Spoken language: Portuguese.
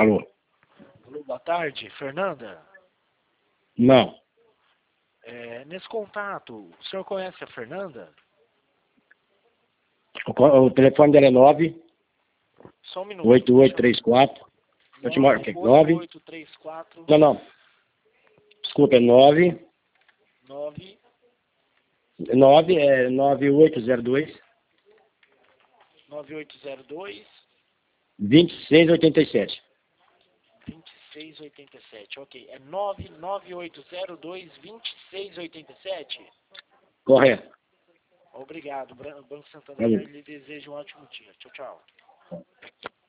Alô? Alô, boa tarde, Fernanda. Não. Nesse contato, o senhor conhece a Fernanda? O telefone dela é 9 Só um minuto. 8834. Eu te marco aqui. 9. 8834. Não. Desculpa, é 9. 9. 9802 9802 2687. 2687. Ok. É 99802 2687. Correto. Obrigado. Banco Santander Valeu. lhe deseja um ótimo dia. Tchau, tchau.